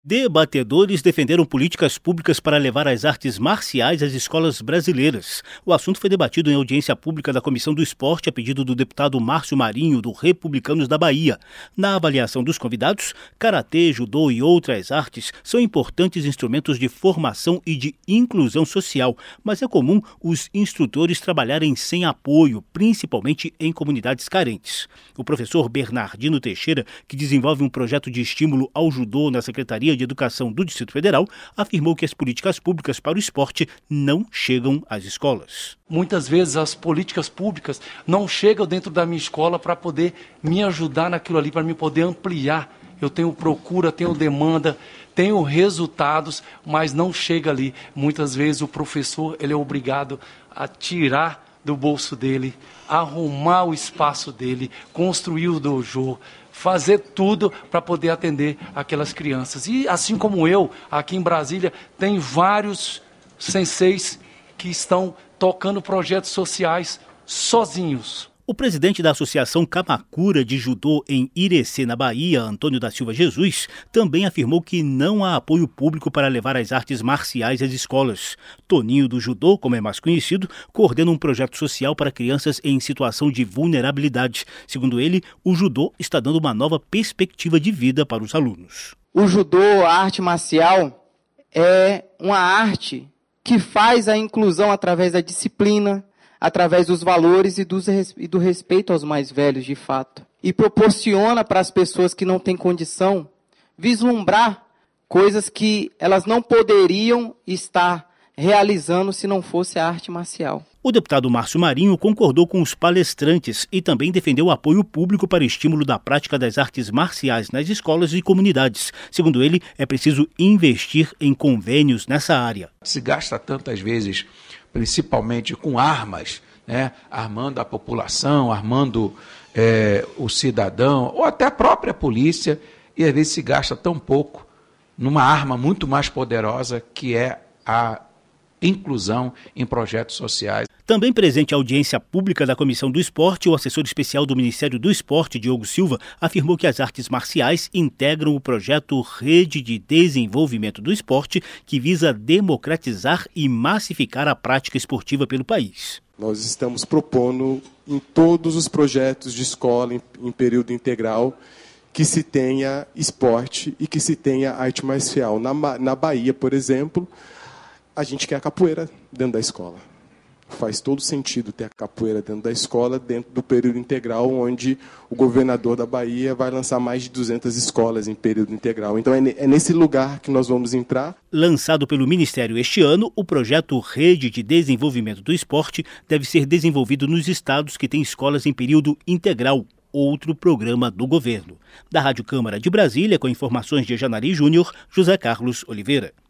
Debatedores defenderam políticas públicas para levar as artes marciais às escolas brasileiras. O assunto foi debatido em audiência pública da Comissão do Esporte a pedido do deputado Márcio Marinho, do Republicanos da Bahia. Na avaliação dos convidados, karatê, judô e outras artes são importantes instrumentos de formação e de inclusão social, mas é comum os instrutores trabalharem sem apoio, principalmente em comunidades carentes. O professor Bernardino Teixeira, que desenvolve um projeto de estímulo ao judô na Secretaria de Educação do Distrito Federal, afirmou que as políticas públicas para o esporte não chegam às escolas. Muitas vezes as políticas públicas não chegam dentro da minha escola para poder me ajudar naquilo ali, para me poder ampliar. Eu tenho procura, tenho demanda, tenho resultados, mas não chega ali. Muitas vezes o professor ele é obrigado a tirar do bolso dele, arrumar o espaço dele, construir o dojo, fazer tudo para poder atender aquelas crianças. E assim como eu, aqui em Brasília, tem vários senseis que estão tocando projetos sociais sozinhos. O presidente da Associação Kamakura de Judô em Irecê, na Bahia, Antônio da Silva Jesus, também afirmou que não há apoio público para levar as artes marciais às escolas. Toninho do Judô, como é mais conhecido, coordena um projeto social para crianças em situação de vulnerabilidade. Segundo ele, o judô está dando uma nova perspectiva de vida para os alunos. O judô, a arte marcial, é uma arte que faz a inclusão através da disciplina, através dos valores e do respeito aos mais velhos, de fato. E proporciona para as pessoas que não têm condição vislumbrar coisas que elas não poderiam estar realizando se não fosse a arte marcial. O deputado Márcio Marinho concordou com os palestrantes e também defendeu o apoio público para estímulo da prática das artes marciais nas escolas e comunidades. Segundo ele, é preciso investir em convênios nessa área. Se gasta tantas vezes, principalmente com armas, né? Armando a população, armando o cidadão, ou até a própria polícia, e às vezes se gasta tão pouco numa arma muito mais poderosa que é a inclusão em projetos sociais. Também presente à audiência pública da Comissão do Esporte, o assessor especial do Ministério do Esporte, Diogo Silva, afirmou que as artes marciais integram o projeto Rede de Desenvolvimento do Esporte, que visa democratizar e massificar a prática esportiva pelo país. Nós estamos propondo em todos os projetos de escola em período integral que se tenha esporte e que se tenha arte marcial. Na Bahia, por exemplo, a gente quer a capoeira dentro da escola. Faz todo sentido ter a capoeira dentro da escola, dentro do período integral, onde o governador da Bahia vai lançar mais de 200 escolas em período integral. Então é nesse lugar que nós vamos entrar. Lançado pelo Ministério este ano, o projeto Rede de Desenvolvimento do Esporte deve ser desenvolvido nos estados que têm escolas em período integral, outro programa do governo. Da Rádio Câmara de Brasília, com informações de Janari Júnior, José Carlos Oliveira.